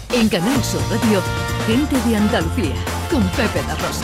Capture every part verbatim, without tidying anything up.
En Canal Sur Radio, Gente de Andalucía, con Pepe da Rosa.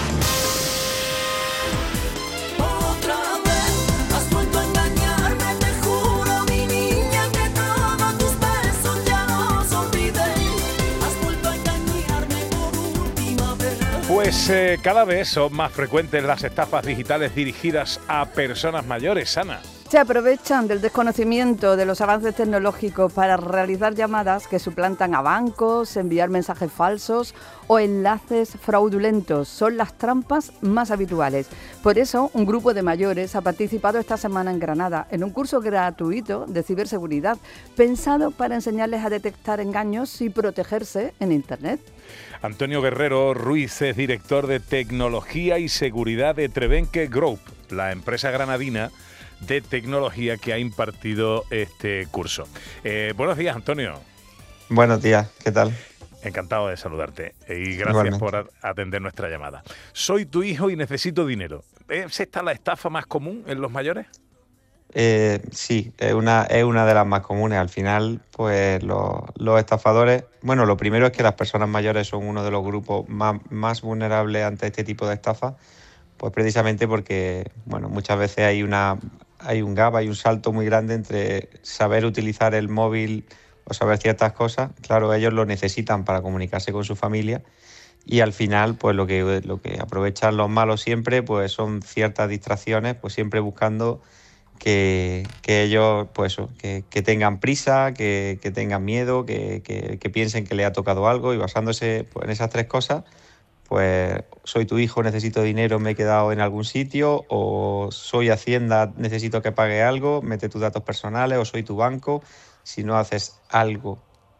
Pues eh, cada vez son más frecuentes las estafas digitales dirigidas a personas mayores, Ana. Se aprovechan del desconocimiento de los avances tecnológicos para realizar llamadas que suplantan a bancos, enviar mensajes falsos o enlaces fraudulentos. Son las trampas más habituales. Por eso, un grupo de mayores ha participado esta semana en Granada en un curso gratuito de ciberseguridad pensado para enseñarles a detectar engaños y protegerse en Internet. Antonio Guerrero Ruiz es director de Tecnología y Seguridad de Trebenque Group, la empresa granadina de tecnología que ha impartido este curso. Eh, buenos días, Antonio. Buenos días, ¿qué tal? Encantado de saludarte y gracias Igualmente. por atender nuestra llamada. Soy tu hijo y necesito dinero. ¿Es esta la estafa más común en los mayores? Eh, sí, es una, es una de las más comunes. Al final, pues los, los estafadores... Bueno, lo primero es que las personas mayores son uno de los grupos más, más vulnerables ante este tipo de estafas, pues precisamente porque, bueno, muchas veces hay una hay un gap, hay un salto muy grande entre saber utilizar el móvil o saber ciertas cosas. Claro, ellos lo necesitan para comunicarse con su familia y al final, pues lo que, lo que aprovechan los malos siempre, pues son ciertas distracciones, pues siempre buscando que, que ellos, pues eso, que, que tengan prisa, que, que tengan miedo, que, que, que piensen que le ha tocado algo y basándose pues, en esas tres cosas, pues soy tu hijo, necesito dinero, me he quedado en algún sitio, o soy Hacienda, necesito que pague algo, mete tus datos personales, o soy tu banco, si no haces algo,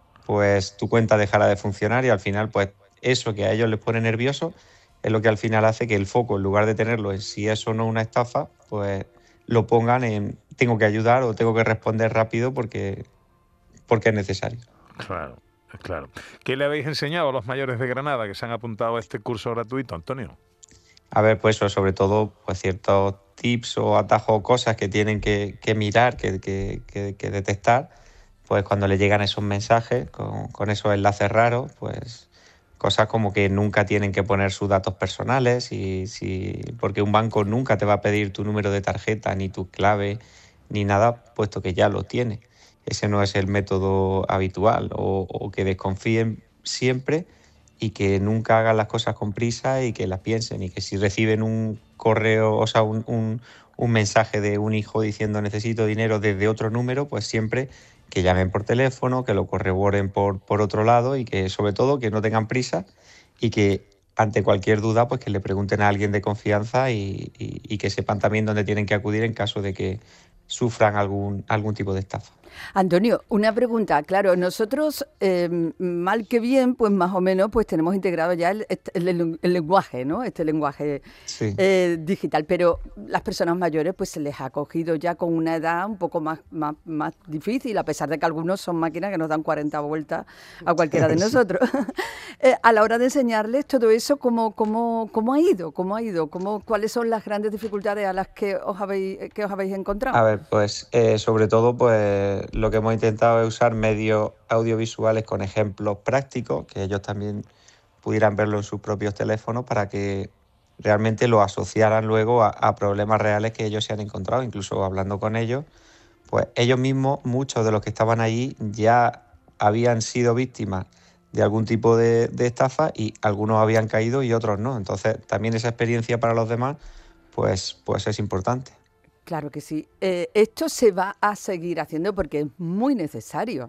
pues tu cuenta dejará de funcionar y al final, pues eso que a ellos les pone nervioso es lo que al final hace que el foco, en lugar de tenerlo en si es o no una estafa, pues lo pongan en tengo que ayudar o tengo que responder rápido porque, porque es necesario. Claro. Claro. ¿Qué le habéis enseñado a los mayores de Granada que se han apuntado a este curso gratuito, Antonio? A ver, pues eso, sobre todo pues ciertos tips o atajos o cosas que tienen que, que mirar, que, que, que, que detectar, pues cuando le llegan esos mensajes con, con esos enlaces raros, pues cosas como que nunca tienen que poner sus datos personales, y, si, porque un banco nunca te va a pedir tu número de tarjeta, ni tu clave, ni nada, puesto que ya lo tiene. Ese no es el método habitual, o, o que desconfíen siempre y que nunca hagan las cosas con prisa y que las piensen, y que si reciben un correo, o sea, un, un, un mensaje de un hijo diciendo necesito dinero desde otro número, pues siempre que llamen por teléfono, que lo corroboren por, por otro lado y que sobre todo que no tengan prisa y que ante cualquier duda pues que le pregunten a alguien de confianza y, y, y que sepan también dónde tienen que acudir en caso de que sufran algún, algún tipo de estafa. Antonio, una pregunta. Claro, nosotros, eh, mal que bien, pues más o menos pues tenemos integrado ya el, el, el lenguaje, ¿no? Este lenguaje sí. eh, digital, pero las personas mayores pues se les ha cogido ya con una edad un poco más, más, más difícil, a pesar de que algunos son máquinas que nos dan cuarenta vueltas a cualquiera de nosotros. eh, a la hora de enseñarles todo eso, ¿cómo, cómo, cómo ha ido? ¿Cómo ha ido? ¿Cómo, ¿Cuáles son las grandes dificultades a las que os habéis, que os habéis encontrado? A ver, pues eh, sobre todo pues lo que hemos intentado es usar medios audiovisuales con ejemplos prácticos, que ellos también pudieran verlo en sus propios teléfonos para que realmente lo asociaran luego a, a problemas reales que ellos se han encontrado. Incluso hablando con ellos, pues ellos mismos, muchos de los que estaban allí, ya habían sido víctimas de algún tipo de, de estafa y algunos habían caído y otros no. Entonces también esa experiencia para los demás pues, pues es importante. Claro que sí. Eh, esto se va a seguir haciendo porque es muy necesario.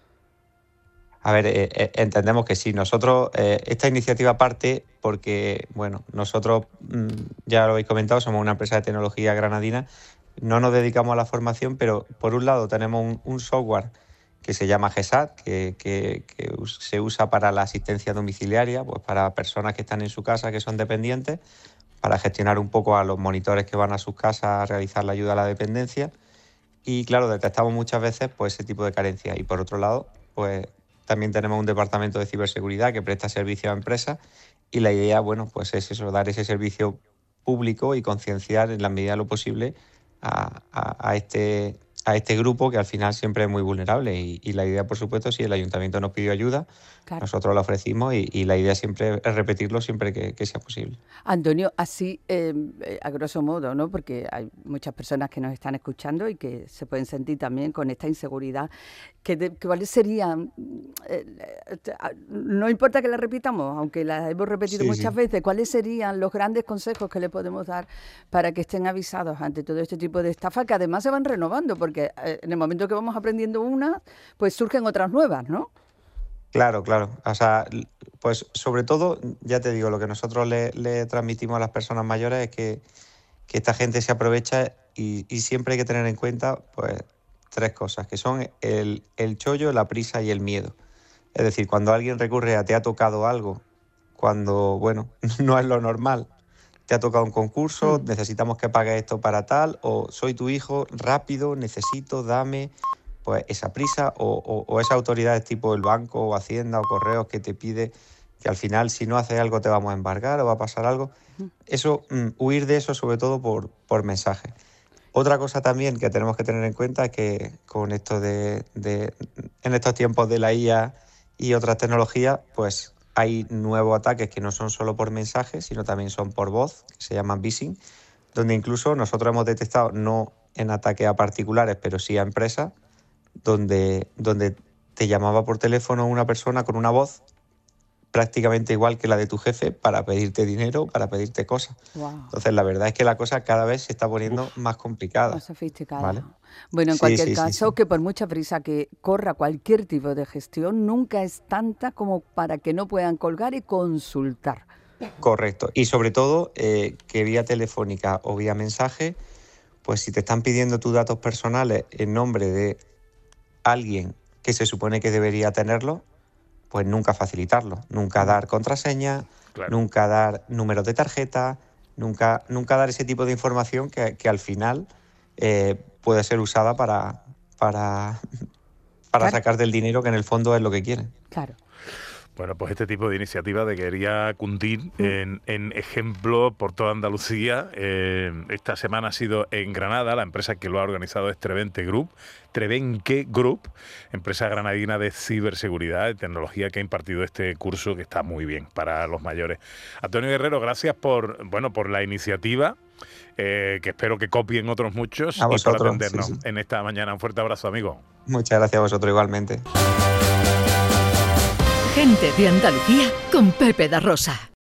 A ver, eh, eh, entendemos que sí. Nosotros, eh, esta iniciativa parte porque, bueno, nosotros, mmm, ya lo habéis comentado, somos una empresa de tecnología granadina, no nos dedicamos a la formación, pero por un lado tenemos un, un software que se llama G S A T, que, que, que se usa para la asistencia domiciliaria, pues para personas que están en su casa, que son dependientes, para gestionar un poco a los monitores que van a sus casas a realizar la ayuda a la dependencia. Y claro, detectamos muchas veces pues ese tipo de carencias. Y por otro lado, pues también tenemos un departamento de ciberseguridad que presta servicio a empresas y la idea, bueno, pues es eso, dar ese servicio público y concienciar en la medida de lo posible a, a, a, este, a este grupo que al final siempre es muy vulnerable y, y la idea, por supuesto, si el ayuntamiento nos pidió ayuda, claro, nosotros la ofrecimos y, y la idea siempre es repetirlo siempre que, que sea posible. Antonio, así eh, a grosso modo, ¿no? Porque hay muchas personas que nos están escuchando y que se pueden sentir también con esta inseguridad. ¿Qué de, ¿Cuáles serían? Eh, no importa que la repitamos, aunque la hemos repetido sí, muchas sí. veces, ¿cuáles serían los grandes consejos que le podemos dar para que estén avisados ante todo este tipo de estafas que además se van renovando? Porque en el momento que vamos aprendiendo una, pues surgen otras nuevas, ¿no? Claro, claro. O sea, pues sobre todo, ya te digo, lo que nosotros le, le transmitimos a las personas mayores es que, que esta gente se aprovecha y, y siempre hay que tener en cuenta, pues, tres cosas, que son el, el chollo, la prisa y el miedo. Es decir, cuando alguien recurre a te ha tocado algo, cuando, bueno, no es lo normal, te ha tocado un concurso, mm. necesitamos que pagues esto para tal, o soy tu hijo, rápido, necesito, dame... pues esa prisa o, o, o esa autoridad tipo el banco o Hacienda o Correos que te pide que al final si no haces algo te vamos a embargar o va a pasar algo. Eso, mm, huir de eso sobre todo por, por mensaje. Otra cosa también que tenemos que tener en cuenta es que con esto de, de en estos tiempos de la I A y otras tecnologías, pues hay nuevos ataques que no son solo por mensaje, sino también son por voz, que se llaman phishing, donde incluso nosotros hemos detectado, no en ataques a particulares, pero sí a empresas, Donde, donde te llamaba por teléfono una persona con una voz prácticamente igual que la de tu jefe para pedirte dinero, para pedirte cosas. Wow. Entonces, la verdad es que la cosa cada vez se está poniendo Uf, más complicada. Más sofisticada. ¿Vale? Bueno, en sí, cualquier sí, caso, sí, sí. que por mucha prisa que corra cualquier tipo de gestión, nunca es tanta como para que no puedan colgar y consultar. Correcto. Y sobre todo, eh, que vía telefónica o vía mensaje, pues si te están pidiendo tus datos personales en nombre de alguien que se supone que debería tenerlo, pues nunca facilitarlo, nunca dar contraseña, claro. nunca dar números de tarjeta, nunca, nunca dar ese tipo de información que, que al final eh, puede ser usada para, para, para claro. sacar del dinero que en el fondo es lo que quieren. Claro. Bueno, pues este tipo de iniciativa debería cundir en, en ejemplo por toda Andalucía. Eh, esta semana ha sido en Granada, la empresa que lo ha organizado es Trevenke Group, Trevenke Group, empresa granadina de ciberseguridad, de tecnología, que ha impartido este curso que está muy bien para los mayores. Antonio Guerrero, gracias por, bueno, por la iniciativa, eh, que espero que copien otros muchos a vosotros, y por atendernos sí, sí. en esta mañana. Un fuerte abrazo, amigo. Muchas gracias a vosotros igualmente. Gente de Andalucía con Pepe da Rosa.